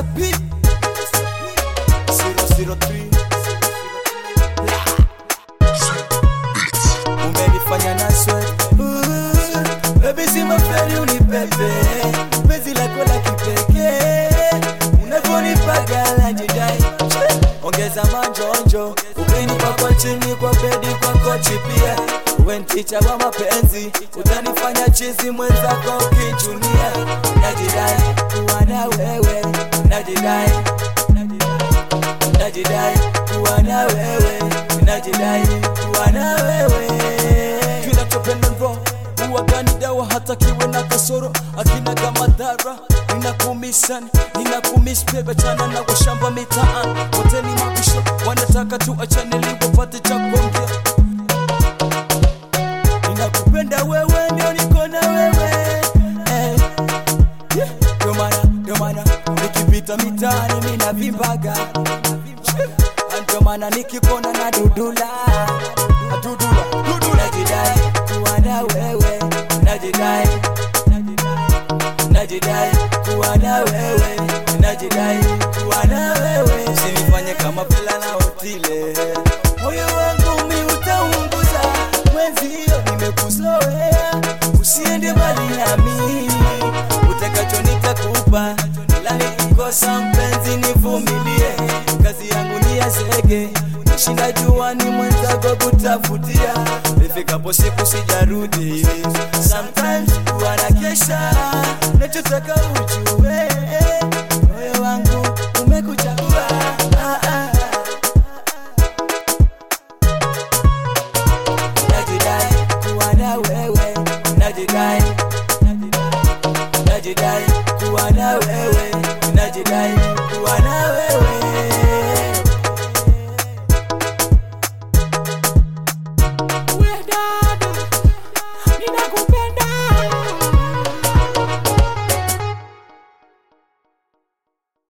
Mr. P 003 umenifanya na sweat. Baby si maferi unipepe, penzi lako la kipekee, unavyonipagala jidai. Ongeza manjonjo, ukinipa kwa chini kwa bedi kwa kochi pia. When teacher wa mapenzi, utanifanya chizi mwenzako kichunia. Najidai kuwa na wewe, najidai kuwa na wewe, najidai kuwa na wewe. Kinachopenda roho huwa gani dawa hata kiwe na kasoro, akina kama madhara. Ninakumiss bebe chana na washamba mitaan. Wote ni mabisho, wanataka tu achane ili wapate cha kuongea. Ninakupenda wewe, ndio niko na wewe. Ndio maana nikipita mitaani mina vimbaga. Ndio maana nikipona na dudula. Najidai kuwa na wewe, najidai kuwa na wewe, najidai kuwa na wewe. Usinifanye kama Bella na Otile, moyo wangu mi utaunguza. Mwenzio nimekuzoea, usiende mbali nami. Utakacho nitakupa, ila nikikosa mpenzi nivumilie. Kazi yangu ni ya zege, nishinda juani mwenzako kutafutia. Ifikapo siku sijarudi, sometimes huwa nakesha. Nachotaka ujue, moyo wangu umekuchagua. Najidai kuwa na wewe, najidai kuwa na wewe.